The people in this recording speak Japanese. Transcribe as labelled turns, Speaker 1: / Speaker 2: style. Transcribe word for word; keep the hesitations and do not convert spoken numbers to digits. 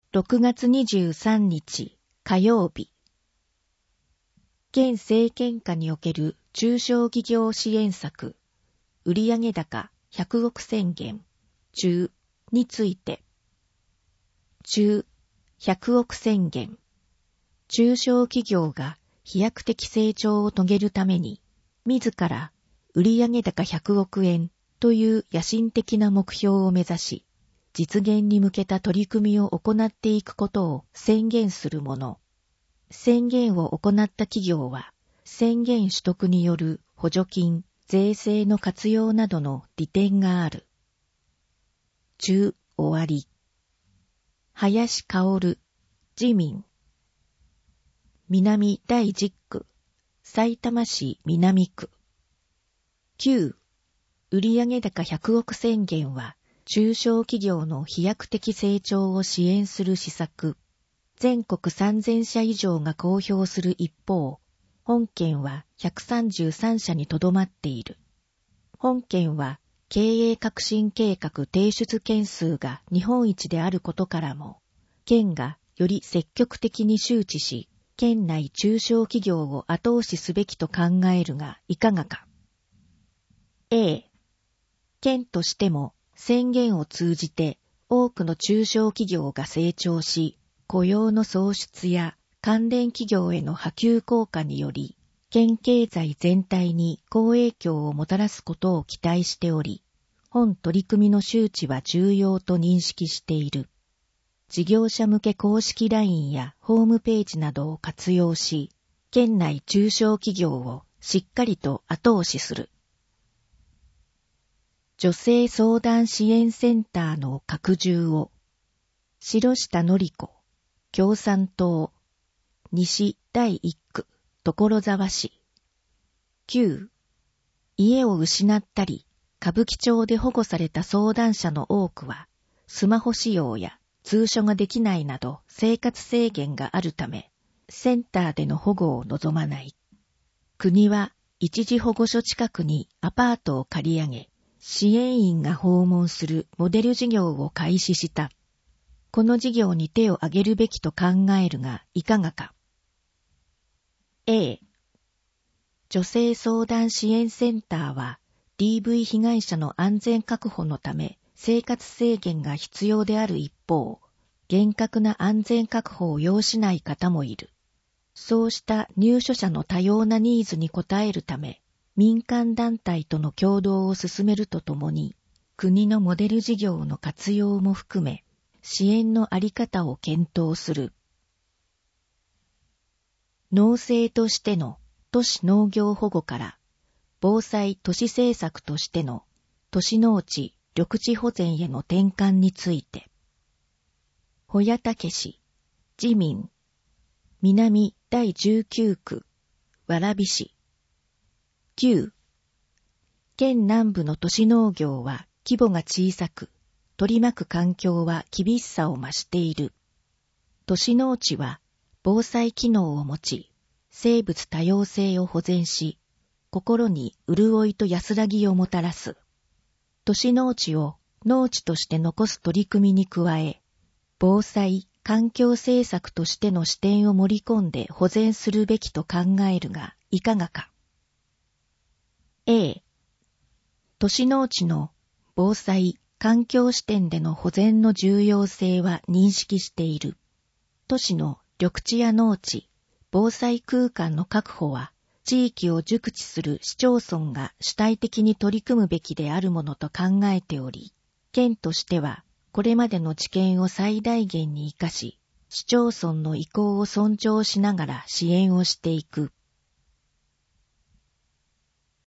Speaker 1: ろくがつにじゅうさんにち火曜日。現政権下における中小企業支援策、売上高ひゃくおく宣言、中について。中ひゃくおく宣言。中小企業が飛躍的成長を遂げるために、自ら売上高ひゃくおくえんという野心的な目標を目指し、実現に向けた取り組みを行っていくことを宣言するもの。宣言を行った企業は、宣言取得による補助金、税制の活用などの利点がある。中終わり。林薫、自民。南第じゅっく、さいたま市南区。きゅう、売上高ひゃくおく宣言は、中小企業の飛躍的成長を支援する施策。全国さんぜんしゃ以上が公表する一方、本件はひゃくさんじゅうさんしゃにとどまっている。本件は経営革新計画提出件数が日本一であることからも、県がより積極的に周知し、県内中小企業を後押しすべきと考えるがいかがか。A、県としても宣言を通じて多くの中小企業が成長し、雇用の創出や関連企業への波及効果により、県経済全体に好影響をもたらすことを期待しており、本取り組みの周知は重要と認識している。事業者向け公式 ライン やホームページなどを活用し、県内中小企業をしっかりと後押しする。女性相談支援センターの拡充を。城下のり子、共産党、西第一区、所沢市。きゅう、家を失ったり、歌舞伎町で保護された相談者の多くは、スマホ使用や通所ができないなど生活制限があるため、センターでの保護を望まない。国は一時保護所近くにアパートを借り上げ、支援員が訪問するモデル事業を開始した。この事業に手を挙げるべきと考えるがいかがか。A、女性相談支援センターは ディーブイ 被害者の安全確保のため生活制限が必要である一方、厳格な安全確保を要しない方もいる。そうした入所者の多様なニーズに応えるため、民間団体との協働を進めるとともに、国のモデル事業の活用も含め、支援のあり方を検討する。農政としての都市農業保護から、防災都市政策としての都市農地緑地保全への転換について。保谷武氏、自民、南第じゅうきゅうく、蕨市。きゅう、県南部の都市農業は規模が小さく、取り巻く環境は厳しさを増している。都市農地は防災機能を持ち、生物多様性を保全し、心に潤いと安らぎをもたらす。都市農地を農地として残す取り組みに加え、防災、環境政策としての視点を盛り込んで保全するべきと考えるがいかがか。A、都市農地の防災、環境視点での保全の重要性は認識している。都市の緑地や農地、防災空間の確保は、地域を熟知する市町村が主体的に取り組むべきであるものと考えており、県としては、これまでの知見を最大限に活かし、市町村の意向を尊重しながら支援をしていく。